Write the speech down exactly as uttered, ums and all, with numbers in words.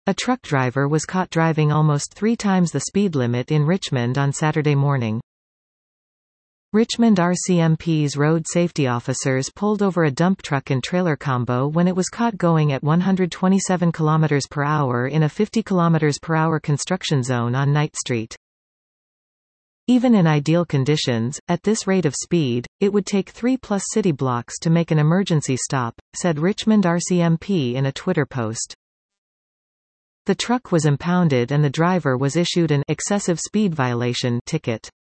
A truck driver was caught driving almost three times the speed limit in Richmond on Saturday morning. Richmond R C M P's road safety officers pulled over a dump truck and trailer combo when it was caught going at one hundred twenty-seven kilometers per hour in a fifty kilometers per hour construction zone on Knight Street. Even in ideal conditions, at this rate of speed, it would take three-plus city blocks to make an emergency stop, said Richmond R C M P in a Twitter post. The truck was impounded and the driver was issued an excessive speed violation ticket.